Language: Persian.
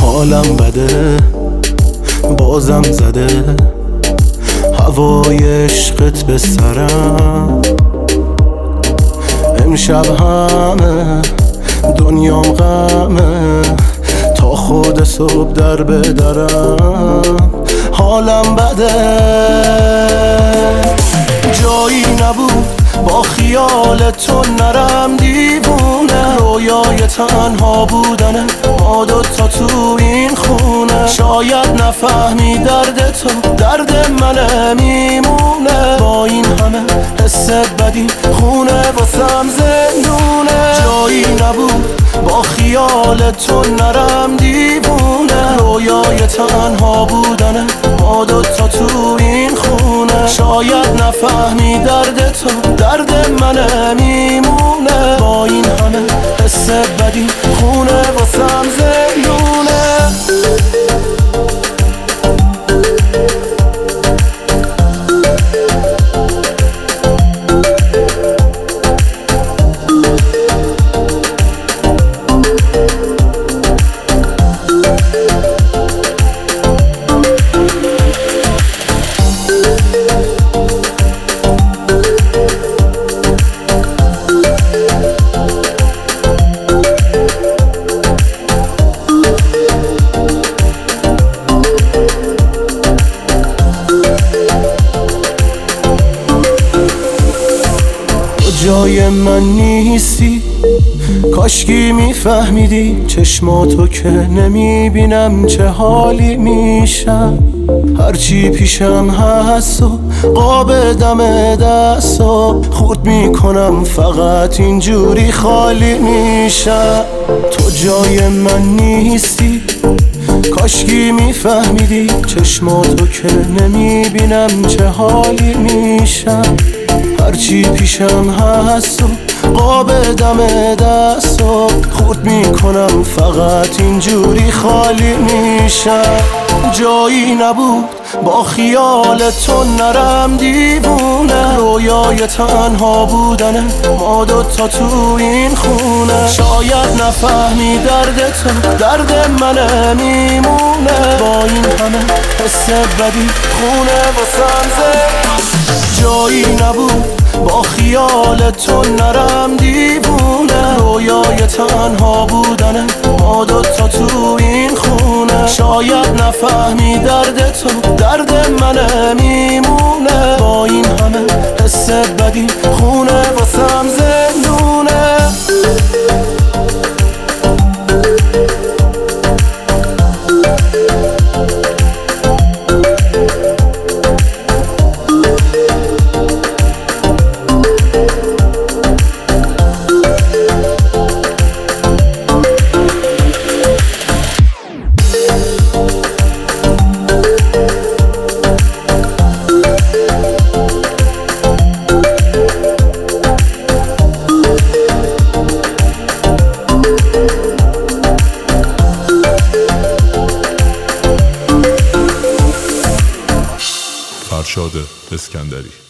حالم بده بازم زده هوای عشقت به سرم. امشب همه دنیام غمه تا خود صبح در بدرم. حالم بده جایی نبود با خیال تو نرم دیوونه. رویای تنها بودنه ما دوتا تو این خونه. شاید نفهمی درد تو درد منه میمونه. با این همه حس بدی خونه واسم زندونه. جایی نبود با خیال تو نرم دیوونه. رویای تنها بودنه ما دوتا تو این خونه. شاید نفهمی درد تو درد منه میمونه. با این همه حس بدی خونه واسم زندونه. جای من نیستی کاشکی میفهمیدی. چشماتو که نمیبینم چه حالی میشم. هرچی پیشم هست و قاب دم دست و خورد میکنم فقط اینجوری خالی میشم. تو جای من نیستی کاشکی میفهمیدی. چشماتو که نمیبینم چه حالی میشم. هرچی پیشم هست و قاب دم دست و خورد میکنم فقط اینجوری خالی میشم. جایی نبود با خیال تو نرم دیوونه. رویای تنها بودنه ما دوتا تو این خونه. شاید نفهمی درد تو درد منه میمونه. با این همه حس بدی خونه واسم جایی نبود با خیال تو نرم دیوونه. رویای تنها بودنه ما دوتا تو این خونه. شاید نفهمی درد تو درد منه میمونه. با این همه حس بدی خونه واسم زندونه. فرشاد اسکندری.